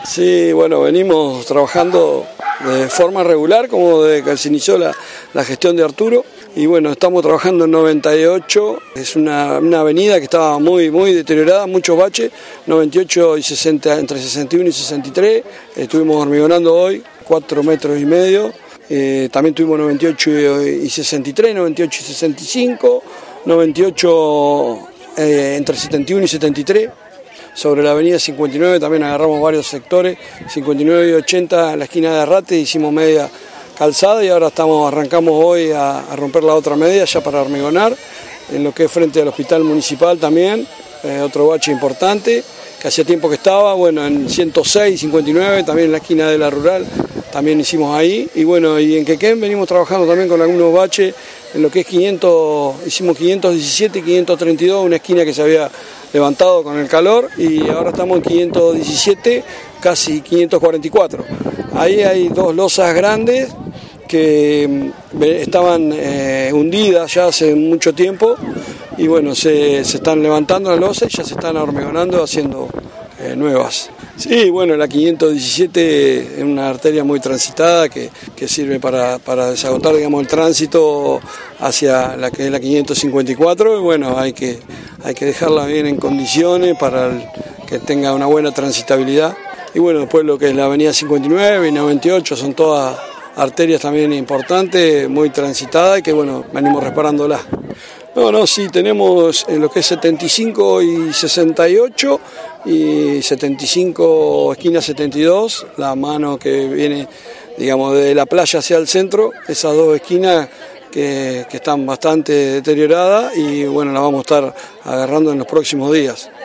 Sí, bueno, venimos trabajando de forma regular, como desde que se inició la gestión de Arturo. Y bueno, estamos trabajando en 98, es una avenida que estaba muy deteriorada, muchos baches, 98 y 60, entre 61 y 63. Estuvimos hormigonando hoy, 4,5 metros. También tuvimos 98 y 63, 98 y 65, 98 entre 71 y 73. Sobre la avenida 59 también agarramos varios sectores, 59 y 80 en la esquina de Arrate, hicimos media calzada y ahora arrancamos hoy a romper la otra media ya para hormigonar, en lo que es frente al hospital municipal también, otro bache importante, que hacía tiempo que estaba, bueno, en 106, 59, también en la esquina de la rural, también hicimos ahí, y bueno, y en Quequén venimos trabajando también con algunos baches, en lo que es 500, hicimos 517 y 532, una esquina que se había levantado con el calor, y ahora estamos en 517, casi 544. Ahí hay dos losas grandes que estaban hundidas ya hace mucho tiempo, y bueno, se están levantando las losas y ya se están hormigonando, haciendo nuevas. Sí, bueno, la 517 es una arteria muy transitada que sirve para desagotar, digamos, el tránsito hacia la que es la 554, y bueno, hay que dejarla bien en condiciones para que tenga una buena transitabilidad. Y bueno, después lo que es la avenida 59 y 98 son todas arterias también importantes, muy transitadas y que bueno, venimos reparándolas. Sí, tenemos lo que es 75 y 68 y 75 esquina 72, la mano que viene, digamos, de la playa hacia el centro, esas dos esquinas que están bastante deterioradas y bueno, las vamos a estar agarrando en los próximos días.